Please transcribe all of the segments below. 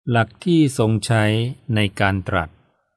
หลักที่ทรงใช้ในการตรัส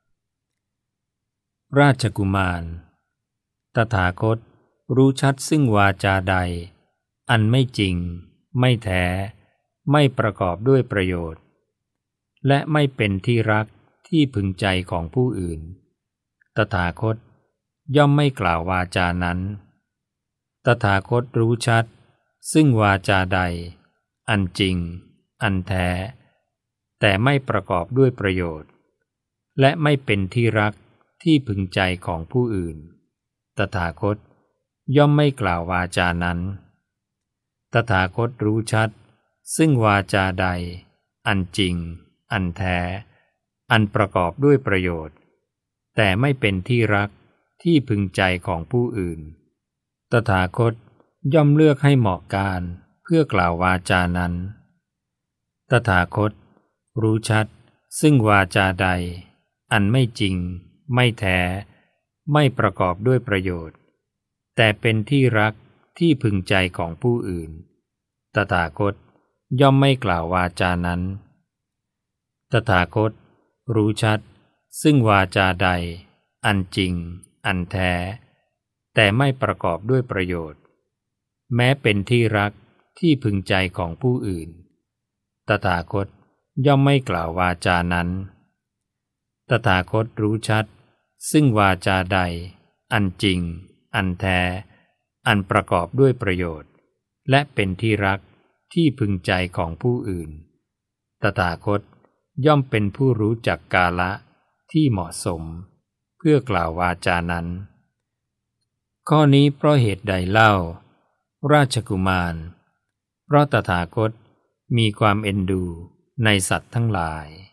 ราชกุมารตถาคตรู้ชัดซึ่งวาจาใดอันไม่จริงไม่แท้ไม่ประกอบด้วยประโยชน์และไม่เป็นที่รักที่พึงใจของผู้อื่นตถาคตย่อมไม่กล่าววาจานั้นตถาคตรู้ชัดซึ่งวาจาใดอันจริงอันแท้แต่ไม่ประกอบด้วยประโยชน์และไม่เป็นที่รักที่พึงใจของผู้อื่นตถาคตย่อมไม่กล่าววาจานั้นตถาคตรู้ชัดซึ่งวาจาใดอันจริงอันแท้อันประกอบด้วยประโยชน์แต่ไม่เป็นที่รักที่พึงใจของผู้อื่นตถาคตย่อมเลือกให้เหมาะการเพื่อกล่าววาจานั้นตถาคตรู้ชัดซึ่งวาจาใดอันไม่จริงไม่แท้ไม่ประกอบด้วยประโยชน์แต่เป็นที่รักที่พึงใจของผู้อื่นตถาคตย่อมไม่กล่าววาจานั้นตถาคตรู้ชัดซึ่งวาจาใดอันจริงอันแท้แต่ไม่ประกอบด้วยประโยชน์แม้เป็นที่รักที่พึงใจของผู้อื่นตถาคตย่อมไม่กล่าววาจานั้นตถาคตรู้ชัดซึ่งวาจาใดอันจริงอันแท้อันประกอบด้วยประโยชน์และเป็นที่รักที่พึงใจของผู้อื่นตถาคตย่อมเป็นผู้รู้จักกาละที่เหมาะสมเพื่อกล่าววาจานั้นข้อนี้เพราะเหตุใดเล่าราชกุมารเพราะตถาคตมีความเอ็นดูในสัตว์ทั้งหลาย